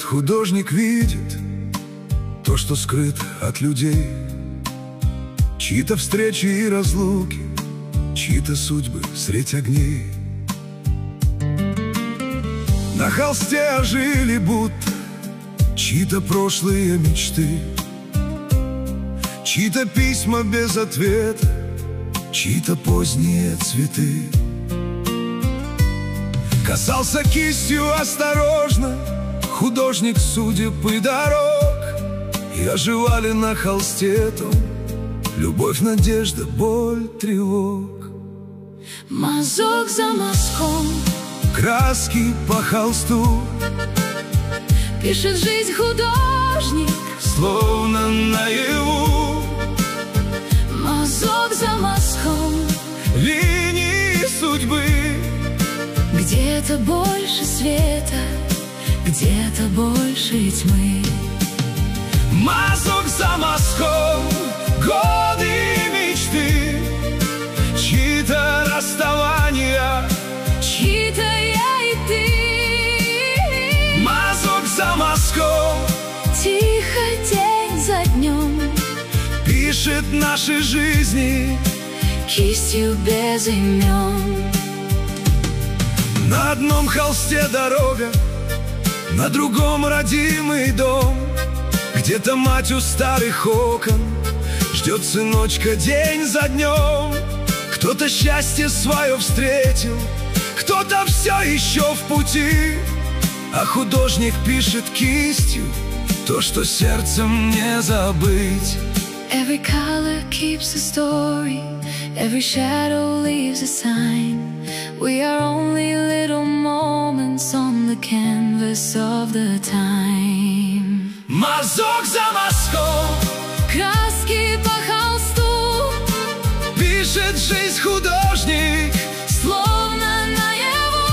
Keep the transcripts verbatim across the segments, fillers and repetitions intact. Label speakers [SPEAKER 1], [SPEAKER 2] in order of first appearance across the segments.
[SPEAKER 1] художник видит то, что скрыто от людей. Чьи-то встречи и разлуки, чьи-то судьбы средь огней. На холсте ожили будто чьи-то прошлые мечты, чьи-то письма без ответа, чьи-то поздние цветы. Касался кистью осторожно художник судеб и дорог, и оживали на холсте том любовь, надежда, боль, тревог.
[SPEAKER 2] Мазок за мазком,
[SPEAKER 1] краски по холсту,
[SPEAKER 2] пишет жизнь художник,
[SPEAKER 1] словно наяву.
[SPEAKER 2] Мазок за мазком,
[SPEAKER 1] линии судьбы,
[SPEAKER 2] где-то больше света, где-то больше тьмы.
[SPEAKER 1] Мазок за мазком, годы и мечты, чьи-то расставания,
[SPEAKER 2] чьи-то я и ты.
[SPEAKER 1] Мазок за мазком,
[SPEAKER 2] тихо день за днем,
[SPEAKER 1] пишет наши жизни
[SPEAKER 2] кистью без имен.
[SPEAKER 1] На одном холсте дорога, на другом родимый дом. Где-то мать у старых окон ждет сыночка день за днем. Кто-то счастье свое встретил, кто-то все еще в пути, а художник пишет кистью то, что сердцем не забыть.
[SPEAKER 2] Every color keeps a story, every shadow leaves a sign. We are only little moments on the canvas of the time.
[SPEAKER 1] Мазок за мазком,
[SPEAKER 2] краски по холсту,
[SPEAKER 1] пишет жизнь художник,
[SPEAKER 2] словно наяву.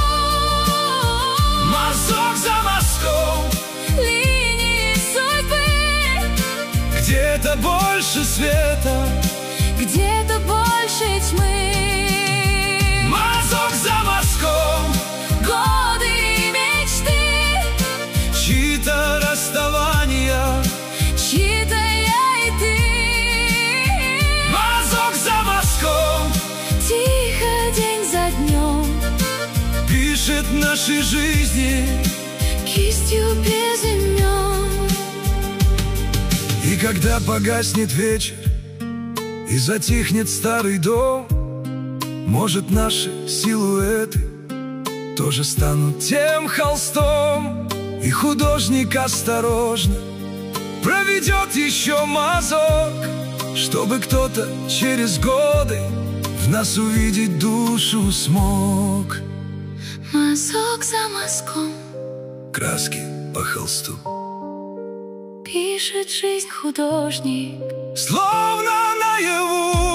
[SPEAKER 1] Мазок за мазком,
[SPEAKER 2] линии судьбы,
[SPEAKER 1] где-то больше света,
[SPEAKER 2] где-то больше тьмы.
[SPEAKER 1] Мазок за мазком,
[SPEAKER 2] годы и мечты,
[SPEAKER 1] чьи-то расставания,
[SPEAKER 2] чьи-то я и ты.
[SPEAKER 1] Мазок за мазком,
[SPEAKER 2] тихо день за днем,
[SPEAKER 1] пишет наши жизни
[SPEAKER 2] кистью без имен.
[SPEAKER 1] И когда погаснет вечер и затихнет старый дом, может, наши силуэты тоже станут тем холстом, и художник осторожно проведет еще мазок, чтобы кто-то через годы в нас увидеть душу смог.
[SPEAKER 2] Мазок за мазком,
[SPEAKER 1] краски по холсту,
[SPEAKER 2] пишет жизнь художник,
[SPEAKER 1] словно наяву.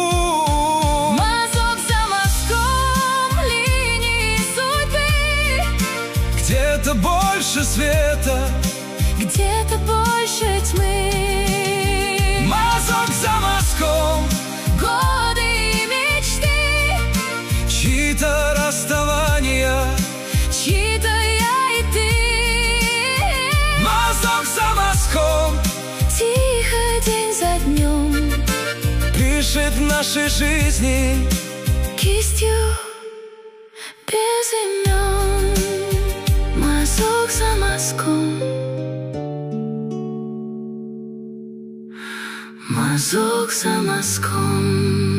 [SPEAKER 2] Мазок за мазком, линии судьбы,
[SPEAKER 1] Где-то больше света,
[SPEAKER 2] где-то больше тьмы.
[SPEAKER 1] Мазок за мазком,
[SPEAKER 2] годы и мечты,
[SPEAKER 1] чьи-то расставания,
[SPEAKER 2] чьи-то я и ты.
[SPEAKER 1] Мазок за мазком,
[SPEAKER 2] тихо день за днем,
[SPEAKER 1] пишет наши жизни
[SPEAKER 2] кистью без имен. Мазок за мазком, мазок за мазком.